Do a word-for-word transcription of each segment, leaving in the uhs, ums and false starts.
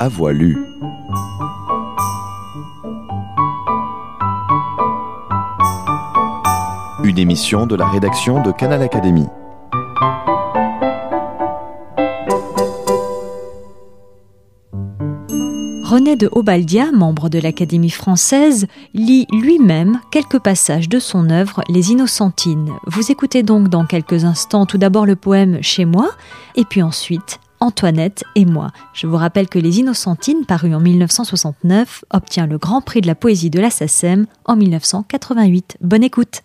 La Voix lue. Une émission de la rédaction de Canal Académie. René de Obaldia, membre de l'Académie française, lit lui-même quelques passages de son œuvre Les Innocentines. Vous écoutez donc dans quelques instants tout d'abord le poème Chez moi, et puis ensuite Antoinette et moi. Je vous rappelle que Les Innocentines, paru en mille neuf cent soixante-neuf, obtient le Grand Prix de la poésie de la SACEM en mille neuf cent quatre-vingt-huit. Bonne écoute.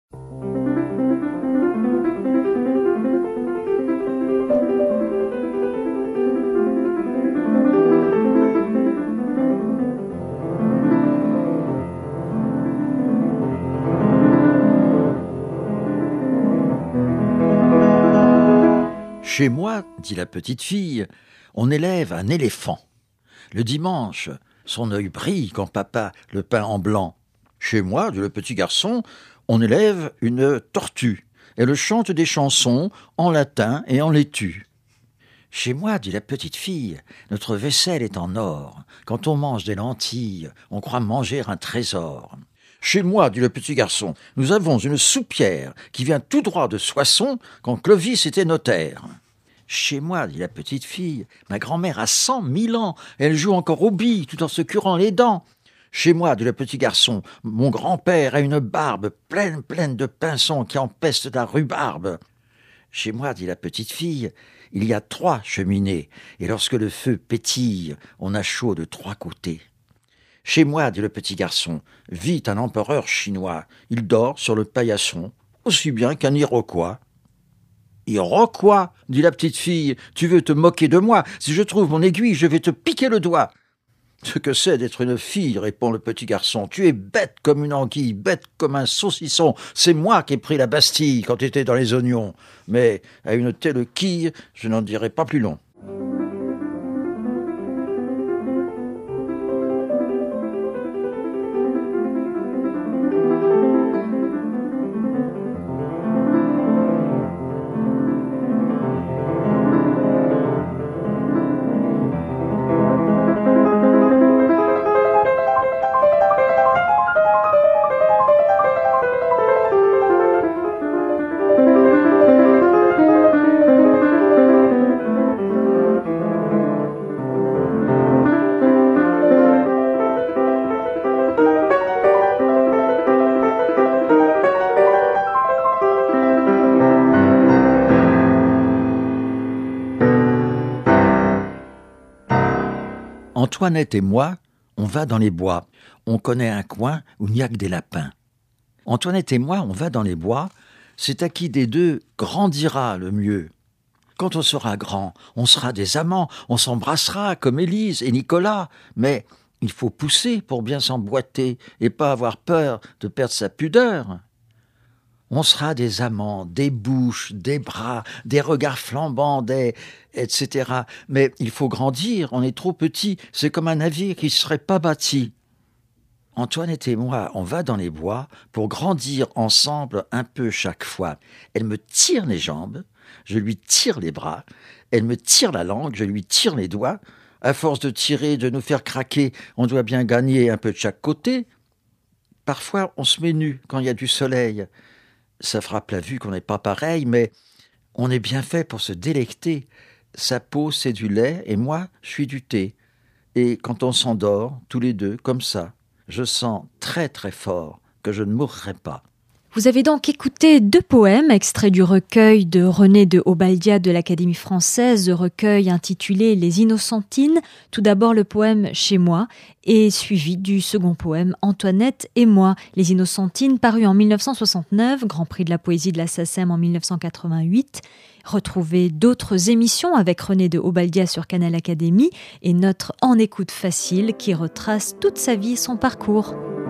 Chez moi, dit la petite fille, on élève un éléphant. Le dimanche, son œil brille quand papa le peint en blanc. Chez moi, dit le petit garçon, on élève une tortue. Elle chante des chansons en latin et en laitue. Chez moi, dit la petite fille, notre vaisselle est en or. Quand on mange des lentilles, on croit manger un trésor. Chez moi, dit le petit garçon, nous avons une soupière qui vient tout droit de Soissons quand Clovis était notaire. Chez moi, dit la petite fille, ma grand-mère a cent mille ans, elle joue encore aux billes tout en se curant les dents. Chez moi, dit le petit garçon, mon grand-père a une barbe pleine, pleine de pinsons qui empestent la rhubarbe. Chez moi, dit la petite fille, il y a trois cheminées, et lorsque le feu pétille, on a chaud de trois côtés. Chez moi, dit le petit garçon, vit un empereur chinois. Il dort sur le paillasson, aussi bien qu'un Iroquois. Iroquois, dit la petite fille, tu veux te moquer de moi. Si je trouve mon aiguille, je vais te piquer le doigt. Ce que c'est d'être une fille, répond le petit garçon. Tu es bête comme une anguille, bête comme un saucisson. C'est moi qui ai pris la Bastille quand tu étais dans les oignons. Mais à une telle quille, je n'en dirai pas plus long. Antoinette et moi, on va dans les bois. On connaît un coin où il n'y a que des lapins. Antoinette et moi, on va dans les bois. C'est à qui des deux grandira le mieux. Quand on sera grand, on sera des amants. On s'embrassera comme Élise et Nicolas. Mais il faut pousser pour bien s'emboîter et pas avoir peur de perdre sa pudeur. On sera des amants, des bouches, des bras, des regards flambants, des... et cetera. Mais il faut grandir, on est trop petit, c'est comme un navire qui ne serait pas bâti. Antoinette et moi, on va dans les bois pour grandir ensemble un peu chaque fois. Elle me tire les jambes, je lui tire les bras, elle me tire la langue, je lui tire les doigts. À force de tirer, de nous faire craquer, on doit bien gagner un peu de chaque côté. Parfois, on se met nu quand il y a du soleil. Ça frappe la vue qu'on n'est pas pareil, mais on est bien fait pour se délecter. Sa peau, c'est du lait, et moi, je suis du thé. Et quand on s'endort, tous les deux, comme ça, je sens très très fort que je ne mourrai pas. Vous avez donc écouté deux poèmes extraits du recueil de René de Obaldia de l'Académie française, le recueil intitulé Les Innocentines. Tout d'abord le poème Chez moi et suivi du second poème Antoinette et moi. Les Innocentines, paru en mille neuf cent soixante-neuf, Grand Prix de la poésie de la SACEM en mille neuf cent quatre-vingt-huit. Retrouvez d'autres émissions avec René de Obaldia sur Canal Académie et notre En écoute facile qui retrace toute sa vie et son parcours.